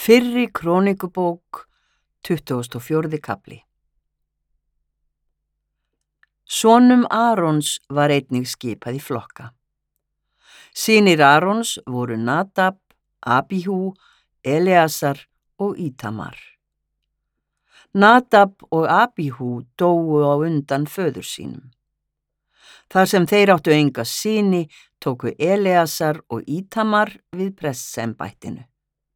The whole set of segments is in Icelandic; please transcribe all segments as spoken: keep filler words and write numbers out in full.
Fyrri krónikubók, tuttugasti og fjórði kafli. Sonum Arons var einnig skipað í flokka. Synir Arons voru Nadab, Abíhú, Eleasar og Ítamar. Nadab og Abíhú dóu á undan föður sínum. Þar sem þeir áttu enga syni, tóku Eleasar og Ítamar við prestsembættinu.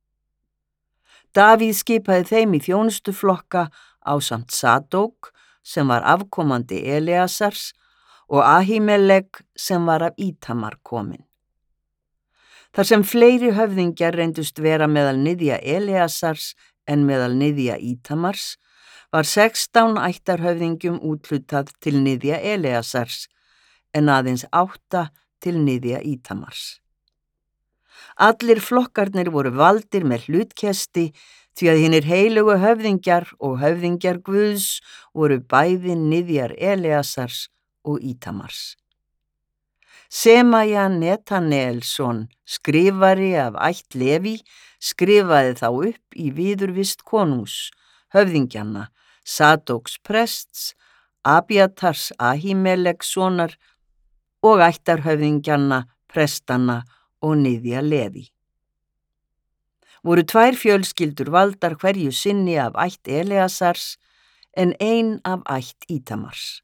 Davíð skipaði þeim í þjónustuflokka ásamt Sadók, sem var afkomandi Eleasars, og Ahímelek, sem var af Ítamar kominn. Þar sem fleiri höfðingjar reyndust vera meðal niðja Eleasars en meðal niðja Ítamars, var sextán ættarhöfðingjum úthlutað til niðja Eleasars, en aðeins átta til niðja Ítamars. Allir flokkarnir voru valdir með hlutkesti því að hinir heilugu höfðingjar og höfðingjar Guðs voru bæði niðjar Eleasars og Ítamars. Semaja Netaneelsson, skrifari af ætt Leví, skrifaði þá upp í viðurvist konungs, höfðingjanna, Sadóks prests, Abíatars Ahímeleksonar og ættarhöfðingjanna, prestanna og niðja Leví. Voru tvær fjölskyldur valdar hverju sinni af ætt Eleasars en ein af ætt Ítamars.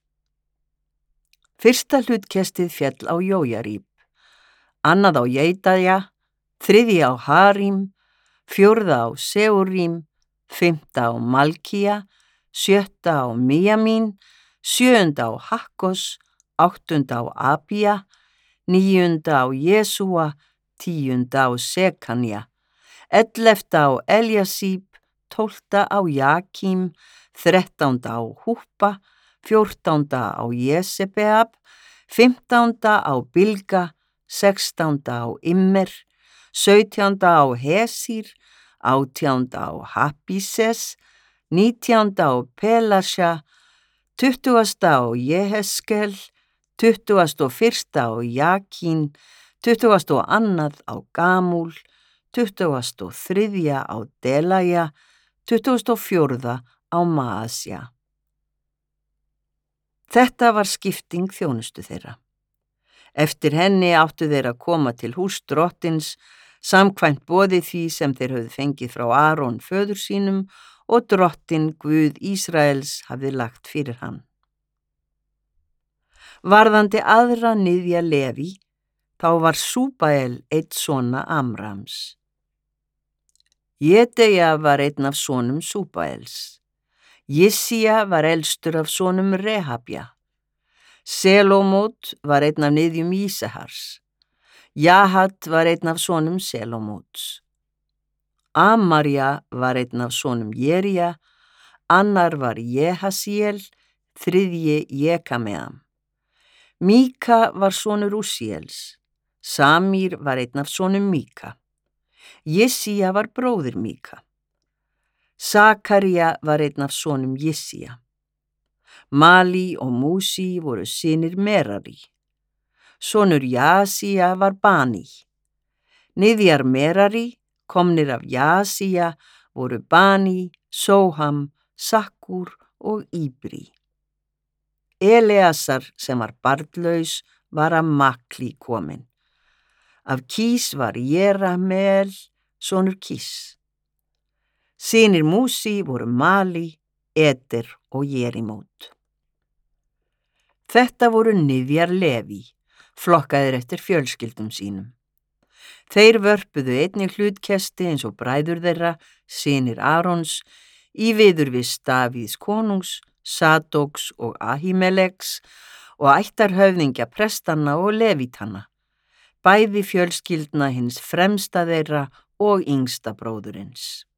Fyrsta hlutkestið féll á Jójarib, annað á Jedaja, þriðja á Harím, fjórða á Seúrím, fimmta á Malkía, sjötta á Míjamín, sjöunda á Hakkos, áttunda á Abía, níunda á Jesúa, tíunda á Sekanja, ellefta á Eljasíb, tólfta á Jakím, þrettánda á Húppa, fjórtánda á Jesebeab, fimmtánda á Bilga, sextánda á Immer, sautjánda á Hesír, átjánda á Hapíses, nítjánda á Pelasja, tuttugasta á Jeheskel, tuttugasta og fyrsta á Jakín, tuttugasta og annað á Gamúl, tuttugasta og þriðja á Delaja, tuttugasta og fjórða á Maasja. Þetta var skipting þjónustu þeirra. Eftir henni áttu þeir að koma til hús drottins, samkvæmt boði því sem þeir höfðu fengið frá Aron föður sínum og drottin Guð Ísraels hafði lagt fyrir hann. Varðandi aðra niðja Leví, þá var Súbael einn sona Amrams. Jedeja var einn af sonum Súbaels. Jissía var elstur af sonum Rehabja. Selómót var einn af niðjum Ísahars. Jahat var einn af sonum Selómóts. Amarja var einn af sonum Jerija, annar var Jehasiel, þriðji Jekameam. Míka var sonur Úsíels, Samír var einn af sonum Míka, Jissía var bróðir Míka, Sakarja var einn af sonum Jissía, Mali og Músi voru synir Merari, sonur Jaasía var Bani, niðjar Merari, komnir af Jaasía, voru Bani, Sóham, Sakkur og Íbri. Eleasar, sem var barnlaus, var af Makli kominn. Af Kís var Jerameel, sonur Kís. Synir Músi voru Mali, Eder og Jerimót. Þetta voru niðjar Leví, flokkaðir eftir fjölskyldum sínum. Þeir vörpuðu einnig hlutkesti eins og bræður þeirra, synir Arons, í viðurvist Davíðs konungs, Sadóks og Ahímeleks og ættarhöfðingja prestanna og levítanna, bæði fjölskyldna hins fremsta þeirra og yngsta bróðurins.